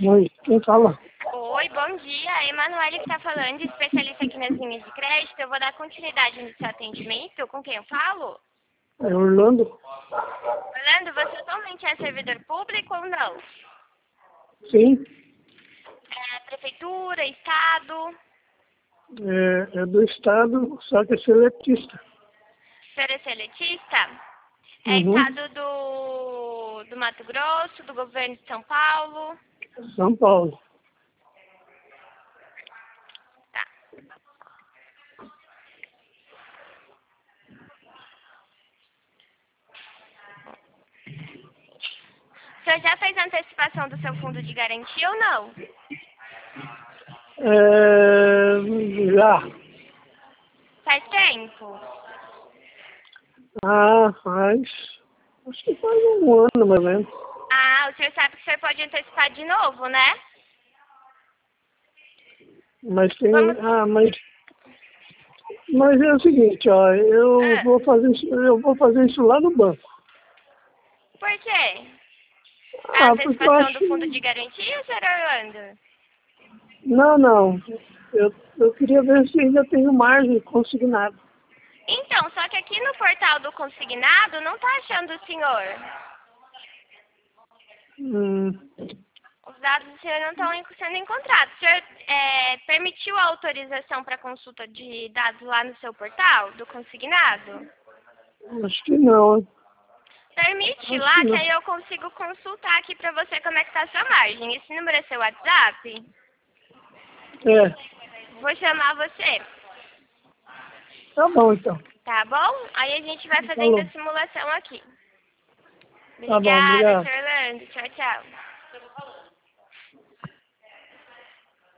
Oi, quem fala? Oi, bom dia. A Emanuele que está falando, especialista aqui nas linhas de crédito. Eu vou dar continuidade no seu atendimento. Com quem eu falo? É Orlando? Orlando, você atualmente é servidor público ou não? Sim, Prefeitura, Estado? é do estado, só que é seletista. Senhor é seletista? É Uhum. Estado do Mato Grosso, do governo de São Paulo? São Paulo. Tá. O senhor já fez a antecipação do seu fundo de garantia ou não? Já. Faz tempo? Acho que faz um ano, mais ou menos. Ah, o senhor sabe que o senhor pode antecipar de novo, né? Mas tem, Vamos... mas é o seguinte, ó, Ah, eu vou fazer isso lá no banco. por quê? A Porque eu antecipação acho do fundo de garantia, senhor Orlando? não. Eu queria ver se ainda tenho margem consignado. Então, só que aqui no portal do consignado não tá achando o senhor. Hum, Os dados do senhor não estão sendo encontrados. O senhor permitiu a autorização para consulta de dados lá no seu portal do consignado? acho que não. Permite Acho que lá que não. aí eu consigo consultar aqui para você como é que tá a sua margem. Esse número é seu WhatsApp? É, Vou chamar você, tá bom então. tá bom? Aí a gente vai fazendo Falou. a simulação aqui. Tá bom, Obrigada, obrigado. senhor Orlando. Tchau, tchau.